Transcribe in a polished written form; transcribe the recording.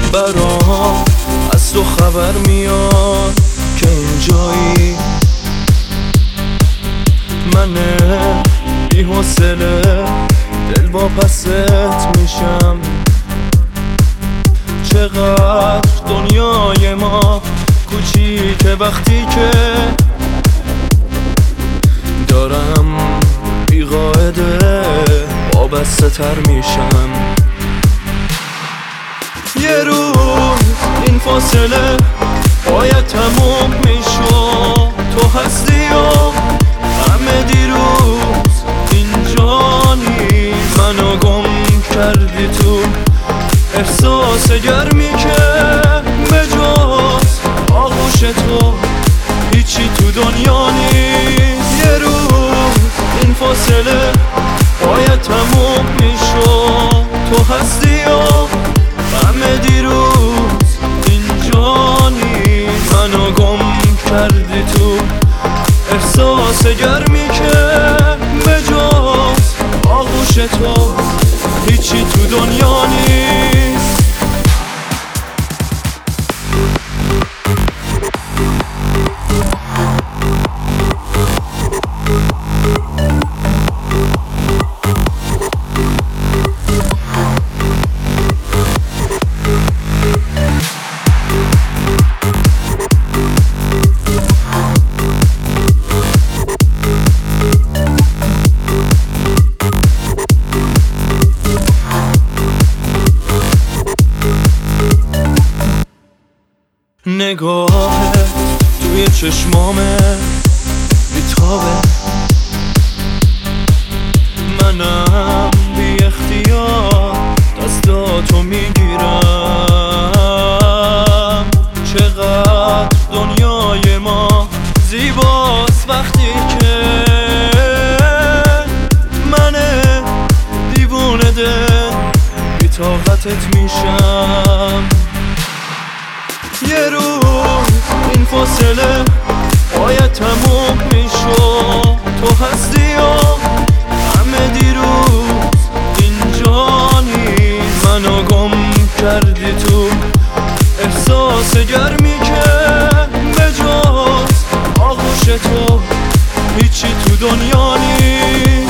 برام از تو خبر میاد که اینجایی. من بی حوصله دل با پست میشم. چقدر دنیای ما کوچیکه وقتی که دارم بی قاعده وابسته تر میشم. یه روز این فاصله باید تموم میشد. تو هستی و همه دیروز اینجا نی. منو گم کردی تو احساس گرمی که به جز آغوش تو هیچی تو دنیا نیست. یه روز این فاصله باید تموم میشد. تو هستی و همه دیروز اینجا نی. منو گم کردی تو احساس گرمی که به جز آغوش تو هیچی تو دنیا نیست. نگاهت توی چشمامه بیتابه. منم بی اختیار دستاتو میگیرم. چقدر دنیای ما زیباست وقتی که من دیوونه دل بی طاقتت میشم. یه روز این فاصله باید تموم میشد. تو هستی و همه دیروز اینجا نی. منو گم کردی تو احساس گرمی که به جز آغوش تو هیچی تو دنیا نیست.